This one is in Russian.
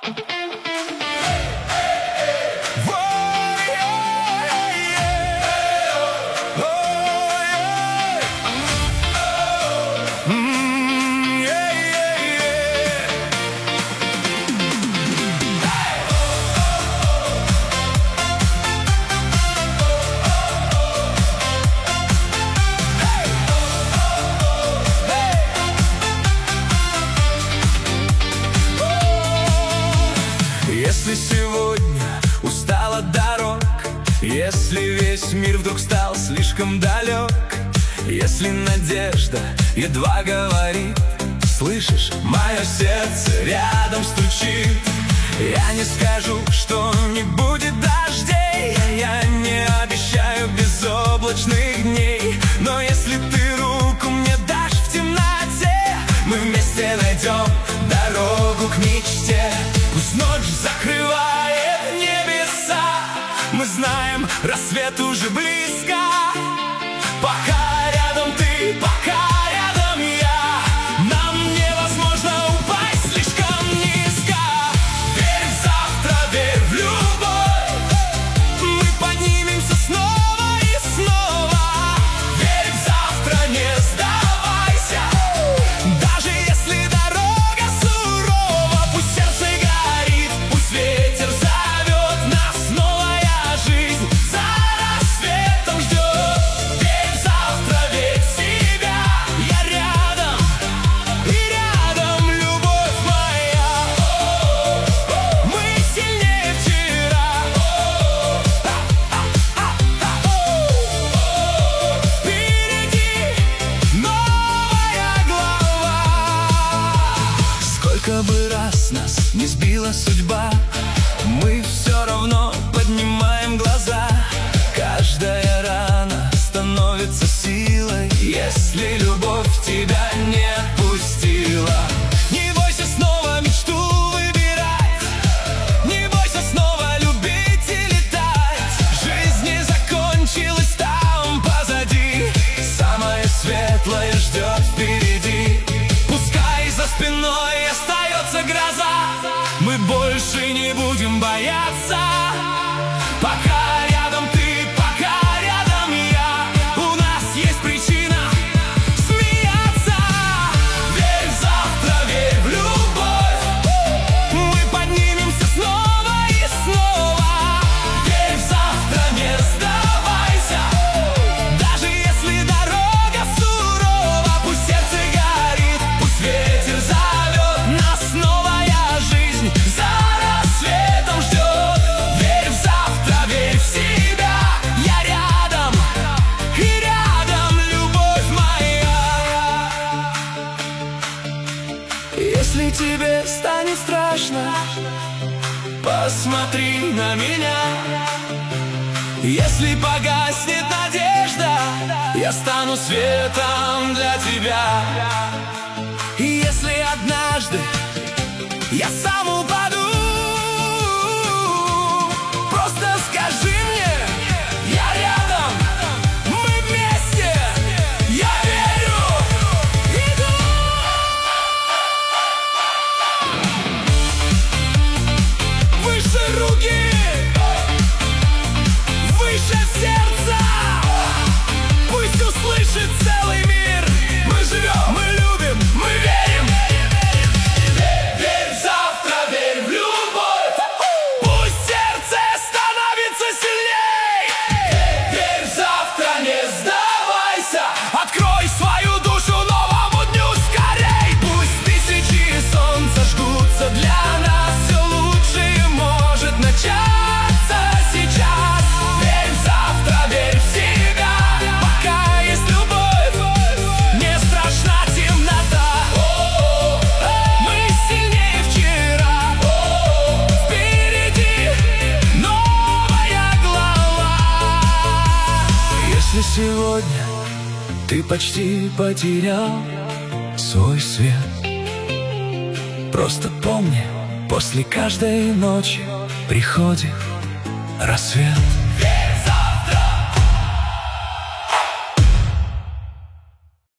Если сегодня устал от дорог, если весь мир вдруг стал слишком далек, если надежда едва говорит, слышишь, мое сердце рядом стучит. Я не скажу, что не будет дождей, я не обещаю безоблачных дней, но если ты руку мне дашь в темноте, мы вместе найдем дорогу к мечте. Пусть ночь закрывает небеса, мы знаем, рассвет уже близко. Пока рядом ты, пока рядом я, нам невозможно упасть слишком низко. Верь в завтра, верь в любовь, мы поднимемся снова и снова. Верь в завтра, не сдавайся, даже если дорога сурова. Пусть сердце горит, пусть ветер зовет нас, новая жизнь за рассветом ждет. Верь в завтра, верь в себя, я рядом, и рядом любовь моя. Мы сильнее вчера, впереди новая глава. Сколько бы раз нас не сбила судьба, мы все равно поднимаем глаза. Каждая рана становится силой, если любовь тебя не отпустила. Не бойся снова мечту выбирать, не бойся снова любить и летать. Жизнь не закончилась там позади, самое светлое ждет впереди. Пускай за спиной остается гроза, мы больше не будем бояться. Пока рядом ты, пока рядом я, у нас есть причина смеяться. Верь в завтра, верь в любовь, мы поднимемся снова и снова. Верь в завтра, не сдавайся, даже если дорога сурова. Пусть сердце горит, пусть ветер зовет нас, новая жизнь за рассветом ждет. Верь в завтра, верь в себя, я рядом, и рядом любовь моя. Если тебе станет страшно, посмотри на меня. Если погаснет надежда, я стану светом для тебя. И если однажды я сам упаду, просто скажи мне, я рядом, мы вместе, я верю, иду. Выше руки, выше сердца, пусть услышит целый мир. Мы живем, мы любим, мы верим. Верь в завтра, верь в любовь, пусть сердце становится сильней. Верь в завтра, не сдавайся, открой свою душу новому дню скорей. Пусть тысячи солнца жгутся для нас, все лучшее может начаться сейчас. Верь в завтра, верь в себя, пока есть любовь, не страшна темнота. Мы сильнее вчера, впереди новая глава. Если сегодня ты почти потерял свой свет, просто помни, после каждой ночи приходит рассвет.